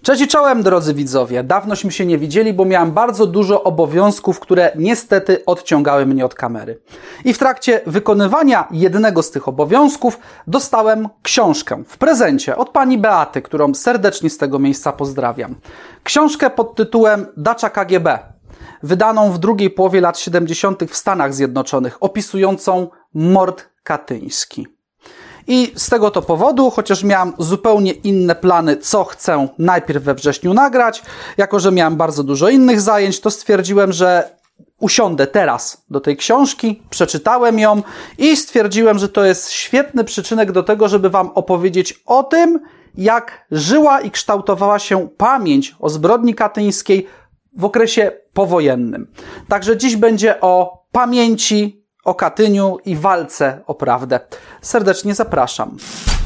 Cześć i czołem, drodzy widzowie. Dawnośmy się nie widzieli, bo miałem bardzo dużo obowiązków, które niestety odciągały mnie od kamery. I w trakcie wykonywania jednego z tych obowiązków dostałem książkę w prezencie od pani Beaty, którą serdecznie z tego miejsca pozdrawiam. Książkę pod tytułem Dacza KGB, wydaną w drugiej połowie lat 70. w Stanach Zjednoczonych, opisującą mord katyński. I z tego to powodu, chociaż miałem zupełnie inne plany, co chcę najpierw we wrześniu nagrać, jako że miałem bardzo dużo innych zajęć, to stwierdziłem, że usiądę teraz do tej książki, przeczytałem ją i stwierdziłem, że to jest świetny przyczynek do tego, żeby wam opowiedzieć o tym, jak żyła i kształtowała się pamięć o zbrodni katyńskiej w okresie powojennym. Także dziś będzie o pamięci o Katyniu i walce o prawdę. Serdecznie zapraszam.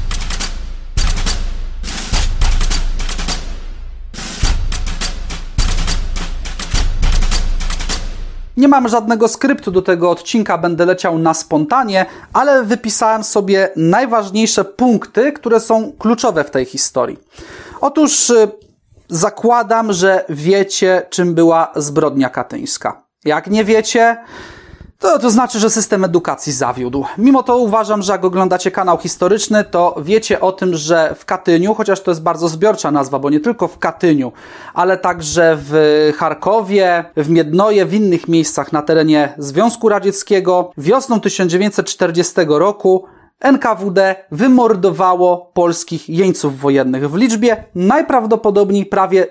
Nie mam żadnego skryptu do tego odcinka, będę leciał na spontanie, ale wypisałem sobie najważniejsze punkty, które są kluczowe w tej historii. Otóż zakładam, że wiecie, czym była zbrodnia katyńska. Jak nie wiecie, to znaczy, że system edukacji zawiódł. Mimo to uważam, że jak oglądacie kanał historyczny, to wiecie o tym, że w Katyniu, chociaż to jest bardzo zbiorcza nazwa, bo nie tylko w Katyniu, ale także w Charkowie, w Miednoje, w innych miejscach na terenie Związku Radzieckiego, wiosną 1940 roku NKWD wymordowało polskich jeńców wojennych w liczbie najprawdopodobniej prawie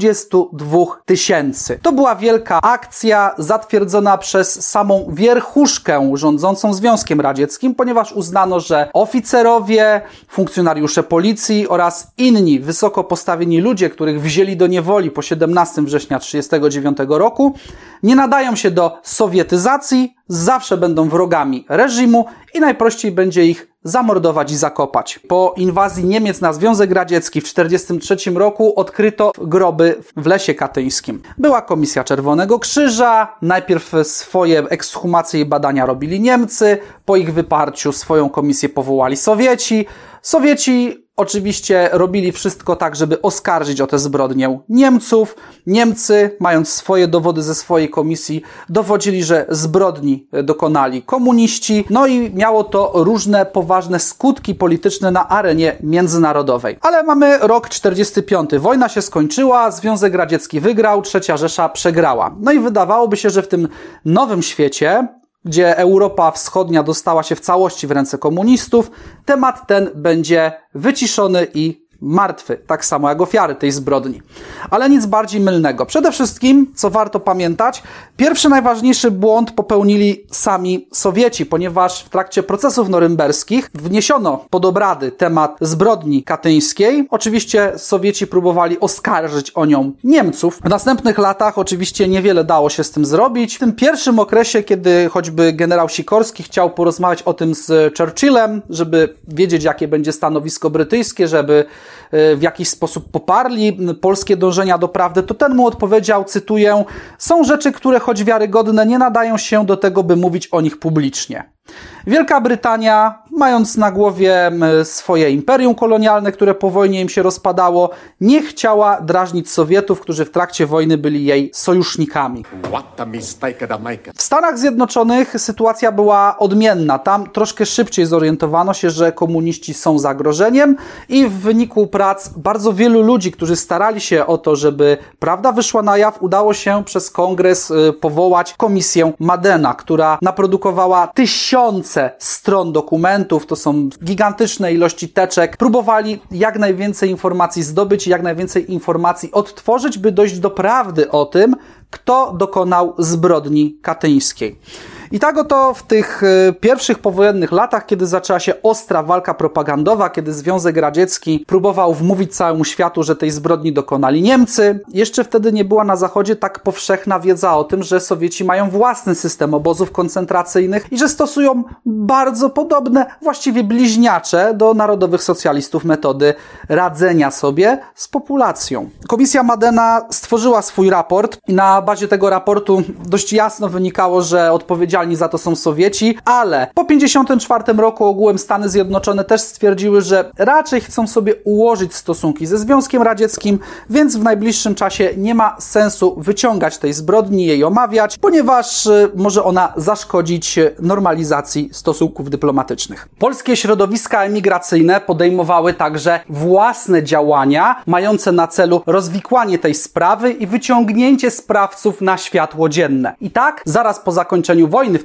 22 000. To była wielka akcja zatwierdzona przez samą wierchuszkę rządzącą Związkiem Radzieckim, ponieważ uznano, że oficerowie, funkcjonariusze policji oraz inni wysoko postawieni ludzie, których wzięli do niewoli po 17 września 1939 roku, nie nadają się do sowietyzacji, zawsze będą wrogami reżimu i najprościej będzie ich zamordować i zakopać. Po inwazji Niemiec na Związek Radziecki w 1943 roku odkryto groby w Lesie Katyńskim. Była Komisja Czerwonego Krzyża, najpierw swoje ekshumacje i badania robili Niemcy, po ich wyparciu swoją komisję powołali Sowieci. Sowieci oczywiście robili wszystko tak, żeby oskarżyć o tę zbrodnię Niemców. Niemcy, mając swoje dowody ze swojej komisji, dowodzili, że zbrodni dokonali komuniści. No i miało to różne poważne skutki polityczne na arenie międzynarodowej. Ale mamy rok 45. Wojna się skończyła, Związek Radziecki wygrał, III Rzesza przegrała. No i wydawałoby się, że w tym nowym świecie, gdzie Europa Wschodnia dostała się w całości w ręce komunistów, temat ten będzie wyciszony i martwy, tak samo jak ofiary tej zbrodni. Ale nic bardziej mylnego. Przede wszystkim, co warto pamiętać, pierwszy najważniejszy błąd popełnili sami Sowieci, ponieważ w trakcie procesów norymberskich wniesiono pod obrady temat zbrodni katyńskiej. Oczywiście Sowieci próbowali oskarżyć o nią Niemców. W następnych latach oczywiście niewiele dało się z tym zrobić. W tym pierwszym okresie, kiedy choćby generał Sikorski chciał porozmawiać o tym z Churchillem, żeby wiedzieć, jakie będzie stanowisko brytyjskie, żeby w jakiś sposób poparli polskie dążenia do prawdy, to ten mu odpowiedział, cytuję: są rzeczy, które choć wiarygodne, nie nadają się do tego, by mówić o nich publicznie. Wielka Brytania, mając na głowie swoje imperium kolonialne, które po wojnie im się rozpadało, nie chciała drażnić Sowietów, którzy w trakcie wojny byli jej sojusznikami. W Stanach Zjednoczonych sytuacja była odmienna. Tam troszkę szybciej zorientowano się, że komuniści są zagrożeniem i w wyniku prac bardzo wielu ludzi, którzy starali się o to, żeby prawda wyszła na jaw, udało się przez kongres powołać komisję Madena, która naprodukowała tysiące stron dokumentów, to są gigantyczne ilości teczek. Próbowali jak najwięcej informacji zdobyć i jak najwięcej informacji odtworzyć, by dojść do prawdy o tym, kto dokonał zbrodni katyńskiej. I tak oto w tych pierwszych powojennych latach, kiedy zaczęła się ostra walka propagandowa, kiedy Związek Radziecki próbował wmówić całemu światu, że tej zbrodni dokonali Niemcy, jeszcze wtedy nie była na Zachodzie tak powszechna wiedza o tym, że Sowieci mają własny system obozów koncentracyjnych i że stosują bardzo podobne, właściwie bliźniacze do narodowych socjalistów metody radzenia sobie z populacją. Komisja Madena stworzyła swój raport i na bazie tego raportu dość jasno wynikało, że odpowiedzialność odpowiedzialni za to są Sowieci, ale po 1954 roku ogółem Stany Zjednoczone też stwierdziły, że raczej chcą sobie ułożyć stosunki ze Związkiem Radzieckim, więc w najbliższym czasie nie ma sensu wyciągać tej zbrodni, jej omawiać, ponieważ może ona zaszkodzić normalizacji stosunków dyplomatycznych. Polskie środowiska emigracyjne podejmowały także własne działania mające na celu rozwikłanie tej sprawy i wyciągnięcie sprawców na światło dzienne. I tak, zaraz po zakończeniu wojny w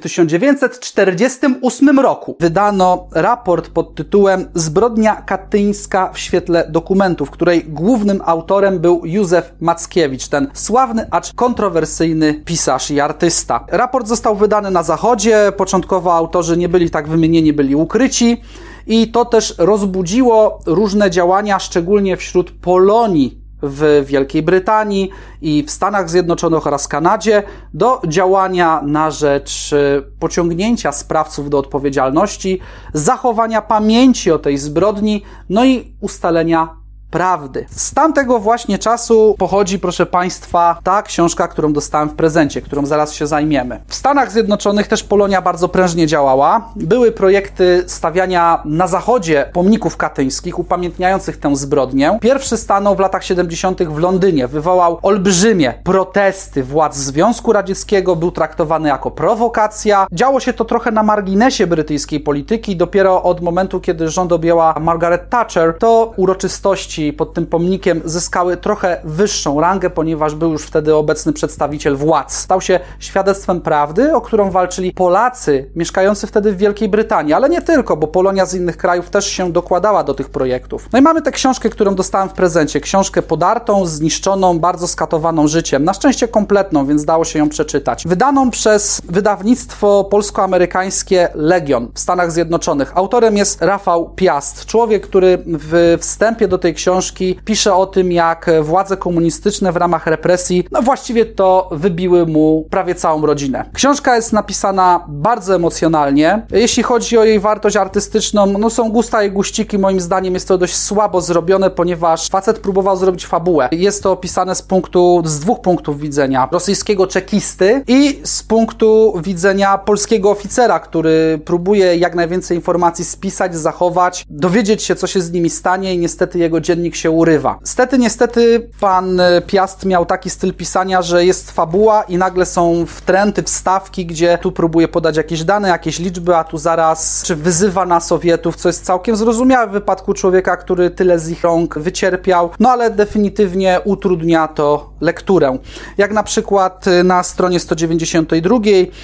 1948 roku wydano raport pod tytułem Zbrodnia katyńska w świetle dokumentów, której głównym autorem był Józef Mackiewicz, ten sławny, acz kontrowersyjny pisarz i artysta. Raport został wydany na Zachodzie, początkowo autorzy nie byli tak wymienieni, byli ukryci i to też rozbudziło różne działania, szczególnie wśród Polonii w Wielkiej Brytanii i w Stanach Zjednoczonych oraz Kanadzie do działania na rzecz pociągnięcia sprawców do odpowiedzialności, zachowania pamięci o tej zbrodni, no i ustalenia prawdy. Z tamtego właśnie czasu pochodzi, proszę Państwa, ta książka, którą dostałem w prezencie, którą zaraz się zajmiemy. W Stanach Zjednoczonych też Polonia bardzo prężnie działała. Były projekty stawiania na zachodzie pomników katyńskich upamiętniających tę zbrodnię. Pierwszy stanął w latach 70. w Londynie. Wywołał olbrzymie protesty władz Związku Radzieckiego. Był traktowany jako prowokacja. Działo się to trochę na marginesie brytyjskiej polityki. Dopiero od momentu, kiedy rząd objęła Margaret Thatcher, to uroczystości pod tym pomnikiem zyskały trochę wyższą rangę, ponieważ był już wtedy obecny przedstawiciel władz. Stał się świadectwem prawdy, o którą walczyli Polacy mieszkający wtedy w Wielkiej Brytanii, ale nie tylko, bo Polonia z innych krajów też się dokładała do tych projektów. No i mamy tę książkę, którą dostałem w prezencie. Książkę podartą, zniszczoną, bardzo skatowaną życiem. Na szczęście kompletną, więc dało się ją przeczytać. Wydaną przez wydawnictwo polsko-amerykańskie Legion w Stanach Zjednoczonych. Autorem jest Rafał Piast. Człowiek, który w wstępie do tej książki pisze o tym, jak władze komunistyczne w ramach represji, no właściwie to wybiły mu prawie całą rodzinę. Książka jest napisana bardzo emocjonalnie. Jeśli chodzi o jej wartość artystyczną, no są gusta i guściki. Moim zdaniem jest to dość słabo zrobione, ponieważ facet próbował zrobić fabułę. Jest to opisane z dwóch punktów widzenia. Rosyjskiego czekisty i z punktu widzenia polskiego oficera, który próbuje jak najwięcej informacji spisać, zachować, dowiedzieć się, co się z nimi stanie i niestety jego dziennik się urywa. Niestety pan Piast miał taki styl pisania, że jest fabuła i nagle są wtręty, wstawki, gdzie tu próbuje podać jakieś dane, jakieś liczby, a tu zaraz wyzywa na Sowietów, co jest całkiem zrozumiałe w wypadku człowieka, który tyle z ich rąk wycierpiał, no ale definitywnie utrudnia to lekturę. Jak na przykład na stronie 192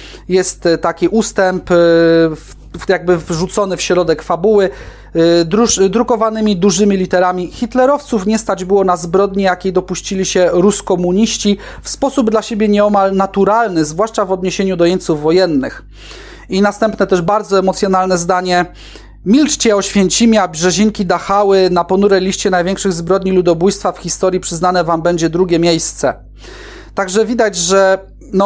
jest taki ustęp jakby wrzucony w środek fabuły, drukowanymi dużymi literami: hitlerowców nie stać było na zbrodnię, jakiej dopuścili się ruskomuniści w sposób dla siebie nieomal naturalny, zwłaszcza w odniesieniu do jeńców wojennych. I następne też bardzo emocjonalne zdanie: milczcie Oświęcimie, a Brzezinki Dachały, na ponure liście największych zbrodni ludobójstwa w historii przyznane wam będzie drugie miejsce. Także widać, że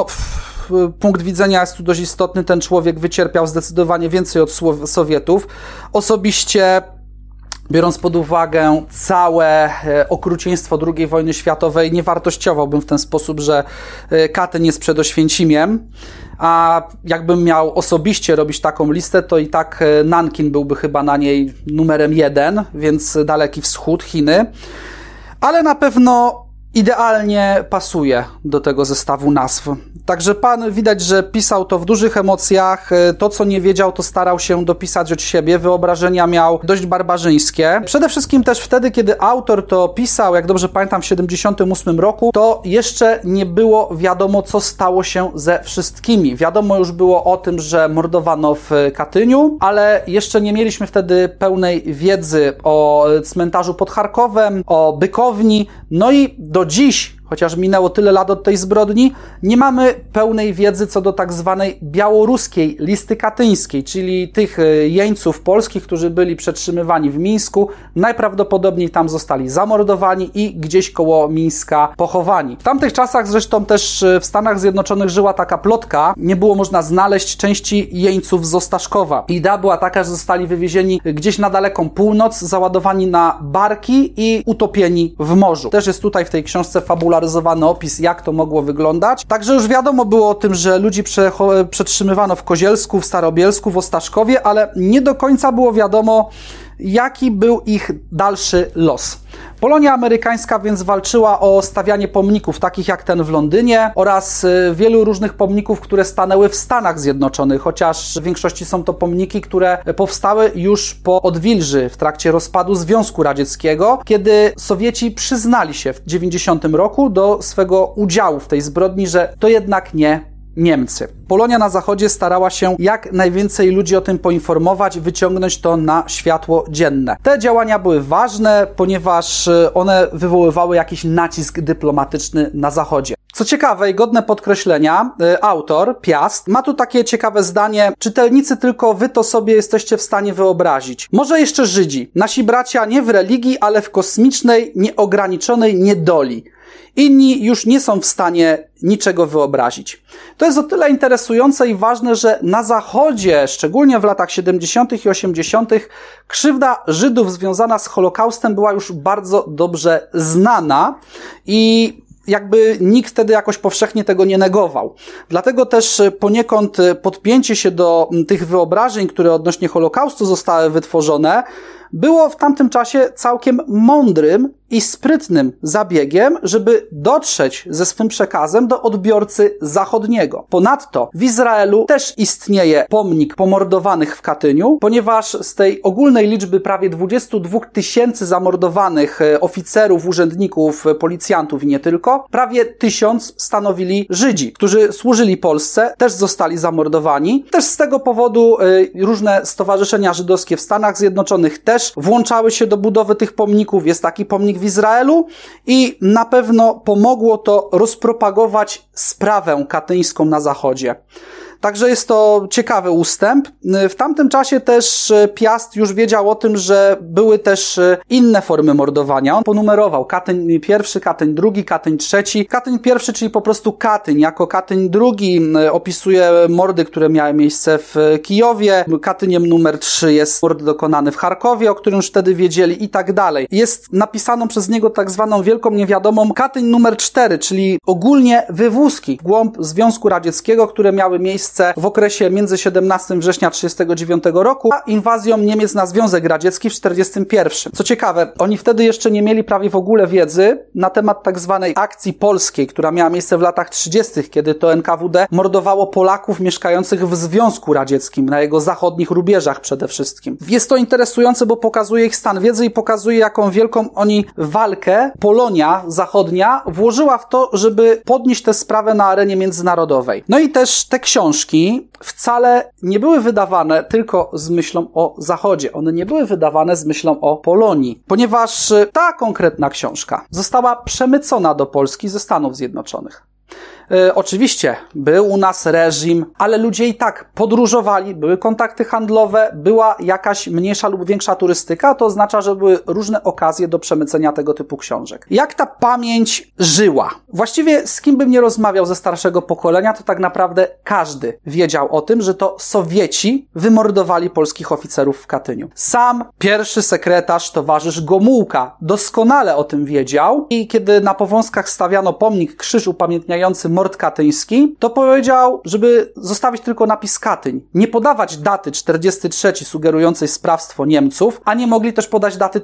punkt widzenia jest tu dość istotny. Ten człowiek wycierpiał zdecydowanie więcej od Sowietów. Osobiście, biorąc pod uwagę całe okrucieństwo II wojny światowej, nie wartościowałbym w ten sposób, że Katyn jest przed Oświęcimiem, a jakbym miał osobiście robić taką listę, to i tak Nankin byłby chyba na niej numerem 1, więc Daleki Wschód, Chiny, ale na pewno idealnie pasuje do tego zestawu nazw. Także pan widać, że pisał to w dużych emocjach. To, co nie wiedział, to starał się dopisać od siebie. Wyobrażenia miał dość barbarzyńskie. Przede wszystkim też wtedy, kiedy autor to pisał, jak dobrze pamiętam, w 1978 roku, to jeszcze nie było wiadomo, co stało się ze wszystkimi. Wiadomo już było o tym, że mordowano w Katyniu, ale jeszcze nie mieliśmy wtedy pełnej wiedzy o cmentarzu pod Charkowem, o Bykowni. No i do dziś, chociaż minęło tyle lat od tej zbrodni, nie mamy pełnej wiedzy co do tak zwanej białoruskiej listy katyńskiej, czyli tych jeńców polskich, którzy byli przetrzymywani w Mińsku, najprawdopodobniej tam zostali zamordowani i gdzieś koło Mińska pochowani. W tamtych czasach zresztą też w Stanach Zjednoczonych żyła taka plotka, nie było można znaleźć części jeńców z Ostaszkowa. Idea była taka, że zostali wywiezieni gdzieś na daleką północ, załadowani na barki i utopieni w morzu. Też jest tutaj w tej książce fabula skoloryzowany opis, jak to mogło wyglądać. Także już wiadomo było o tym, że ludzi przetrzymywano w Kozielsku, w Starobielsku, w Ostaszkowie, ale nie do końca było wiadomo, jaki był ich dalszy los. Polonia amerykańska więc walczyła o stawianie pomników, takich jak ten w Londynie, oraz wielu różnych pomników, które stanęły w Stanach Zjednoczonych, chociaż w większości są to pomniki, które powstały już po odwilży w trakcie rozpadu Związku Radzieckiego, kiedy Sowieci przyznali się w 1990 roku do swego udziału w tej zbrodni, że to jednak nie Niemcy. Polonia na Zachodzie starała się jak najwięcej ludzi o tym poinformować, wyciągnąć to na światło dzienne. Te działania były ważne, ponieważ one wywoływały jakiś nacisk dyplomatyczny na Zachodzie. Co ciekawe i godne podkreślenia, autor, Piast, ma tu takie ciekawe zdanie: czytelnicy, tylko wy to sobie jesteście w stanie wyobrazić. Może jeszcze Żydzi, nasi bracia nie w religii, ale w kosmicznej, nieograniczonej niedoli. Inni już nie są w stanie niczego wyobrazić. To jest o tyle interesujące i ważne, że na Zachodzie, szczególnie w latach 70. i 80., krzywda Żydów związana z Holokaustem była już bardzo dobrze znana i jakby nikt wtedy jakoś powszechnie tego nie negował. Dlatego też poniekąd podpięcie się do tych wyobrażeń, które odnośnie Holokaustu zostały wytworzone, było w tamtym czasie całkiem mądrym i sprytnym zabiegiem, żeby dotrzeć ze swym przekazem do odbiorcy zachodniego. Ponadto w Izraelu też istnieje pomnik pomordowanych w Katyniu, ponieważ z tej ogólnej liczby prawie 22 000 zamordowanych oficerów, urzędników, policjantów i nie tylko, prawie 1000 stanowili Żydzi, którzy służyli Polsce, też zostali zamordowani. Też z tego powodu różne stowarzyszenia żydowskie w Stanach Zjednoczonych też włączały się do budowy tych pomników. Jest taki pomnik w Izraelu i na pewno pomogło to rozpropagować sprawę katyńską na Zachodzie. Także jest to ciekawy ustęp. W tamtym czasie też Piast już wiedział o tym, że były też inne formy mordowania. On ponumerował Katyń I, Katyń II, Katyń III. Katyń I, czyli po prostu Katyń. Jako Katyń II opisuje mordy, które miały miejsce w Kijowie. Katyniem numer 3 jest mord dokonany w Charkowie, o którym już wtedy wiedzieli i tak dalej. Jest napisaną przez niego tak zwaną wielką niewiadomą Katyń numer 4, czyli ogólnie wywózki w głąb Związku Radzieckiego, które miały miejsce w okresie między 17 września 1939 roku a inwazją Niemiec na Związek Radziecki w 1941. Co ciekawe, oni wtedy jeszcze nie mieli prawie w ogóle wiedzy na temat tak zwanej akcji polskiej, która miała miejsce w latach 30., kiedy to NKWD mordowało Polaków mieszkających w Związku Radzieckim, na jego zachodnich rubieżach przede wszystkim. Jest to interesujące, bo pokazuje ich stan wiedzy i pokazuje, jaką wielką oni walkę Polonia Zachodnia włożyła w to, żeby podnieść tę sprawę na arenie międzynarodowej. No i też te książki wcale nie były wydawane tylko z myślą o Zachodzie. One nie były wydawane z myślą o Polonii, ponieważ ta konkretna książka została przemycona do Polski ze Stanów Zjednoczonych. Oczywiście był u nas reżim, ale ludzie i tak podróżowali, były kontakty handlowe, była jakaś mniejsza lub większa turystyka, to oznacza, że były różne okazje do przemycenia tego typu książek. Jak ta pamięć żyła? Właściwie z kim bym nie rozmawiał ze starszego pokolenia, to tak naprawdę każdy wiedział o tym, że to Sowieci wymordowali polskich oficerów w Katyniu. Sam pierwszy sekretarz, towarzysz Gomułka doskonale o tym wiedział i kiedy na Powązkach stawiano pomnik, krzyż upamiętniający mord katyński, to powiedział, żeby zostawić tylko napis Katyń. Nie podawać daty 43 sugerującej sprawstwo Niemców, a nie mogli też podać daty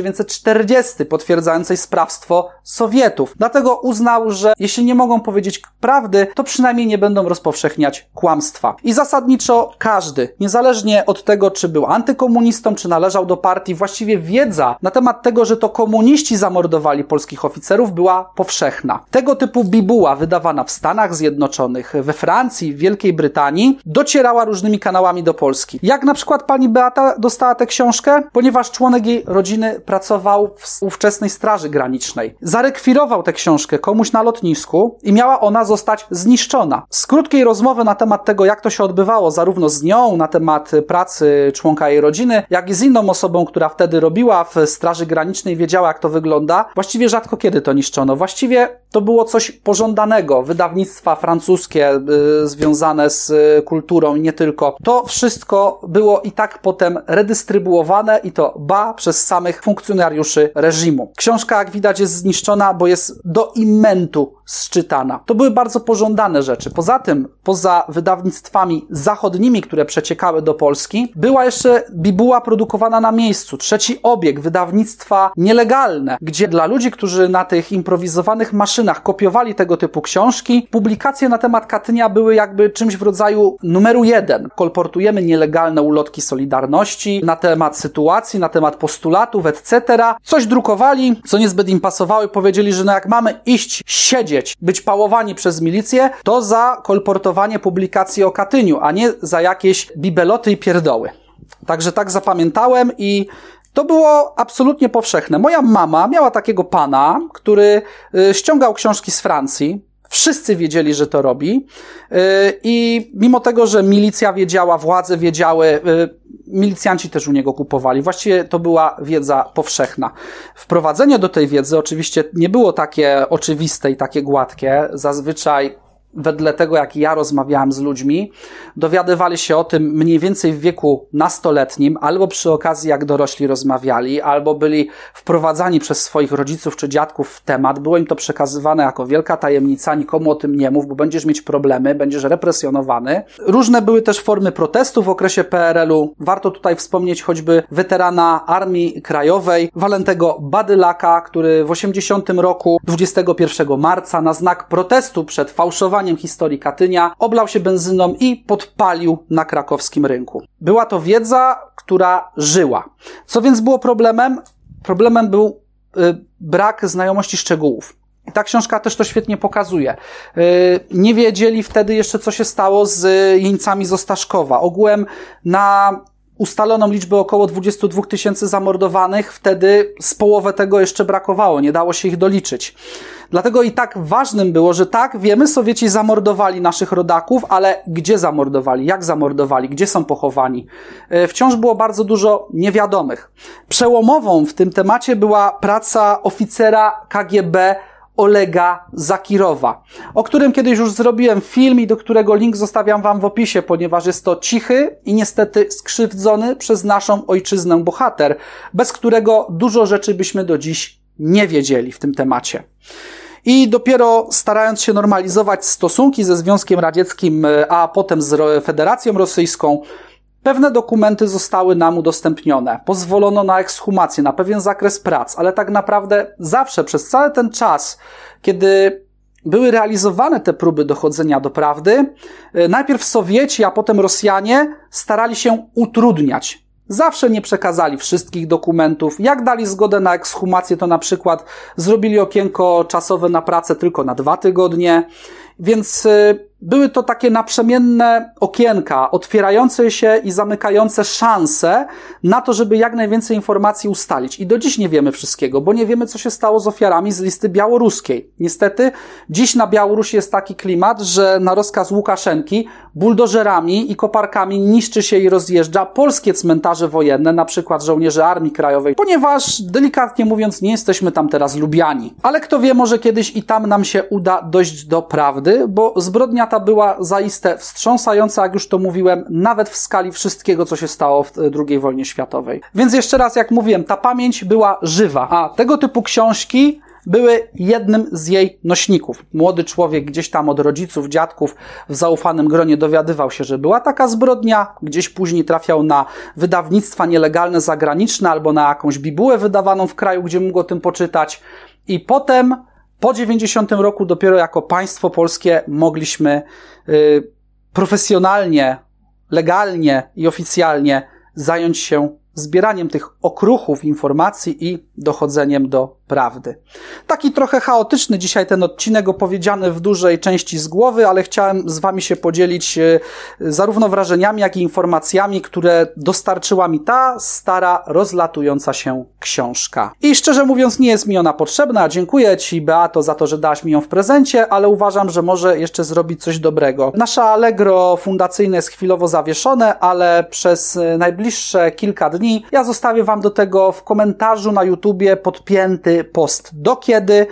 1940 potwierdzającej sprawstwo Sowietów. Dlatego uznał, że jeśli nie mogą powiedzieć prawdy, to przynajmniej nie będą rozpowszechniać kłamstwa. I zasadniczo każdy, niezależnie od tego, czy był antykomunistą, czy należał do partii, właściwie wiedza na temat tego, że to komuniści zamordowali polskich oficerów, była powszechna. Tego typu bibuła wydawana w Stanach Zjednoczonych, we Francji, w Wielkiej Brytanii, docierała różnymi kanałami do Polski. Jak na przykład pani Beata dostała tę książkę? Ponieważ członek jej rodziny pracował w ówczesnej Straży Granicznej. Zarekwirował tę książkę komuś na lotnisku i miała ona zostać zniszczona. Z krótkiej rozmowy na temat tego, jak to się odbywało, zarówno z nią, na temat pracy członka jej rodziny, jak i z inną osobą, która wtedy robiła w Straży Granicznej, wiedziała, jak to wygląda, właściwie rzadko kiedy to niszczono. Właściwie to było coś pożądanego. Wydawnictwa francuskie związane z kulturą i nie tylko. To wszystko było i tak potem redystrybuowane i to przez samych funkcjonariuszy reżimu. Książka, jak widać, jest zniszczona, bo jest do imentu zczytana. To były bardzo pożądane rzeczy. Poza tym, poza wydawnictwami zachodnimi, które przeciekały do Polski, była jeszcze bibuła produkowana na miejscu. Trzeci obieg, wydawnictwa nielegalne, gdzie dla ludzi, którzy na tych improwizowanych maszynach kopiowali tego typu książki, publikacje na temat Katynia były jakby czymś w rodzaju numeru 1. Kolportujemy nielegalne ulotki Solidarności na temat sytuacji, na temat postulatów, etc. Coś drukowali, co niezbyt im pasowało i powiedzieli, że jak mamy iść, siedzieć, być pałowani przez milicję, to za kolportowanie publikacji o Katyniu, a nie za jakieś bibeloty i pierdoły. Także tak zapamiętałem i to było absolutnie powszechne. Moja mama miała takiego pana, który ściągał książki z Francji. Wszyscy wiedzieli, że to robi i mimo tego, że milicja wiedziała, władze wiedziały, milicjanci też u niego kupowali. Właściwie to była wiedza powszechna. Wprowadzenie do tej wiedzy oczywiście nie było takie oczywiste i takie gładkie. Zazwyczaj wedle tego, jak ja rozmawiałem z ludźmi, dowiadywali się o tym mniej więcej w wieku nastoletnim, albo przy okazji, jak dorośli rozmawiali, albo byli wprowadzani przez swoich rodziców czy dziadków w temat. Było im to przekazywane jako wielka tajemnica, nikomu o tym nie mów, bo będziesz mieć problemy, będziesz represjonowany. Różne były też formy protestu w okresie PRL-u. Warto tutaj wspomnieć choćby weterana Armii Krajowej, Walentego Badylaka, który w 80 roku, 21 marca, na znak protestu przed fałszowaniem historii Katynia, oblał się benzyną i podpalił na krakowskim rynku. Była to wiedza, która żyła. Co więc było problemem? Problemem był brak znajomości szczegółów. I ta książka też to świetnie pokazuje. Nie wiedzieli wtedy jeszcze, co się stało z jeńcami z Ostaszkowa. Ogółem na ustaloną liczbę około 22 000 zamordowanych, wtedy z połowę tego jeszcze brakowało, nie dało się ich doliczyć. Dlatego i tak ważnym było, że tak, wiemy, Sowieci zamordowali naszych rodaków, ale gdzie zamordowali, jak zamordowali, gdzie są pochowani? Wciąż było bardzo dużo niewiadomych. Przełomową w tym temacie była praca oficera KGB Olega Zakirowa, o którym kiedyś już zrobiłem film i do którego link zostawiam wam w opisie, ponieważ jest to cichy i niestety skrzywdzony przez naszą ojczyznę bohater, bez którego dużo rzeczy byśmy do dziś nie wiedzieli w tym temacie. I dopiero starając się normalizować stosunki ze Związkiem Radzieckim, a potem z Federacją Rosyjską, pewne dokumenty zostały nam udostępnione. Pozwolono na ekshumację, na pewien zakres prac, ale tak naprawdę zawsze, przez cały ten czas, kiedy były realizowane te próby dochodzenia do prawdy, najpierw Sowieci, a potem Rosjanie starali się utrudniać. Zawsze nie przekazali wszystkich dokumentów. Jak dali zgodę na ekshumację, to na przykład zrobili okienko czasowe na pracę tylko na 2 tygodnie. Więc były to takie naprzemienne okienka, otwierające się i zamykające szanse na to, żeby jak najwięcej informacji ustalić. I do dziś nie wiemy wszystkiego, bo nie wiemy, co się stało z ofiarami z listy białoruskiej. Niestety, dziś na Białorusi jest taki klimat, że na rozkaz Łukaszenki buldożerami i koparkami niszczy się i rozjeżdża polskie cmentarze wojenne, na przykład żołnierzy Armii Krajowej, ponieważ, delikatnie mówiąc, nie jesteśmy tam teraz lubiani. Ale kto wie, może kiedyś i tam nam się uda dojść do prawdy, bo zbrodnia ta była zaiste wstrząsająca, jak już to mówiłem, nawet w skali wszystkiego, co się stało w II wojnie światowej. Więc jeszcze raz, jak mówiłem, ta pamięć była żywa, a tego typu książki były jednym z jej nośników. Młody człowiek gdzieś tam od rodziców, dziadków w zaufanym gronie dowiadywał się, że była taka zbrodnia, gdzieś później trafiał na wydawnictwa nielegalne zagraniczne albo na jakąś bibułę wydawaną w kraju, gdzie mógł o tym poczytać i potem po 90 roku dopiero jako państwo polskie mogliśmy profesjonalnie, legalnie i oficjalnie zająć się zbieraniem tych okruchów informacji i dochodzeniem do prawdy. Taki trochę chaotyczny dzisiaj ten odcinek, opowiedziany w dużej części z głowy, ale chciałem z wami się podzielić zarówno wrażeniami, jak i informacjami, które dostarczyła mi ta stara, rozlatująca się książka. I szczerze mówiąc, nie jest mi ona potrzebna. Dziękuję ci, Beato, za to, że dałaś mi ją w prezencie, ale uważam, że może jeszcze zrobić coś dobrego. Nasze Allegro fundacyjne jest chwilowo zawieszone, ale przez najbliższe kilka dni ja zostawię wam do tego w komentarzu na YouTubie podpięty post do kiedy.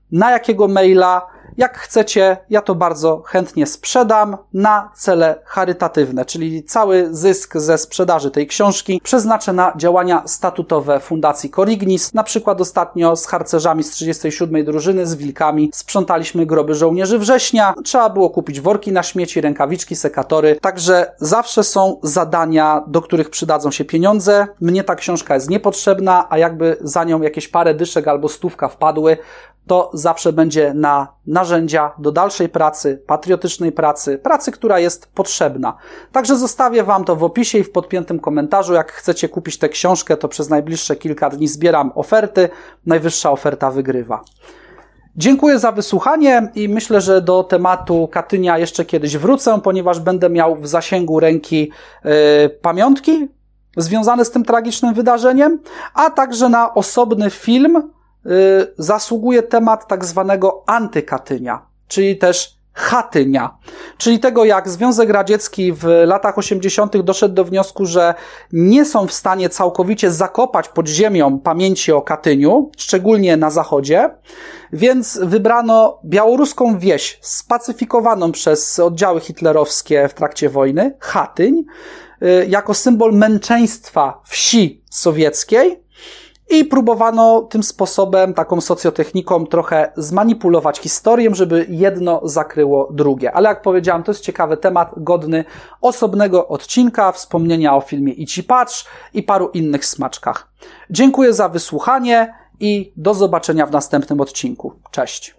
na jakiego maila. Jak chcecie, ja to bardzo chętnie sprzedam na cele charytatywne, czyli cały zysk ze sprzedaży tej książki przeznaczę na działania statutowe Fundacji Corignis. Na przykład ostatnio z harcerzami z 37. drużyny, z wilkami, sprzątaliśmy groby żołnierzy września. Trzeba było kupić worki na śmieci, rękawiczki, sekatory. Także zawsze są zadania, do których przydadzą się pieniądze. Mnie ta książka jest niepotrzebna, a jakby za nią jakieś parę dyszek albo stówka wpadły, to zawsze będzie na narzędzia do dalszej pracy, patriotycznej pracy, pracy, która jest potrzebna. Także zostawię Wam to w opisie i w podpiętym komentarzu. Jak chcecie kupić tę książkę, to przez najbliższe kilka dni zbieram oferty. Najwyższa oferta wygrywa. Dziękuję za wysłuchanie i myślę, że do tematu Katynia jeszcze kiedyś wrócę, ponieważ będę miał w zasięgu ręki pamiątki związane z tym tragicznym wydarzeniem, a także na osobny film zasługuje temat tak zwanego antykatynia, czyli też chatynia, czyli tego, jak Związek Radziecki w latach 80. doszedł do wniosku, że nie są w stanie całkowicie zakopać pod ziemią pamięci o Katyniu, szczególnie na zachodzie, więc wybrano białoruską wieś spacyfikowaną przez oddziały hitlerowskie w trakcie wojny, Chatyń, jako symbol męczeństwa wsi sowieckiej. I próbowano tym sposobem, taką socjotechniką trochę zmanipulować historię, żeby jedno zakryło drugie. Ale jak powiedziałem, to jest ciekawy temat, godny osobnego odcinka, wspomnienia o filmie Idź i patrz i paru innych smaczkach. Dziękuję za wysłuchanie i do zobaczenia w następnym odcinku. Cześć!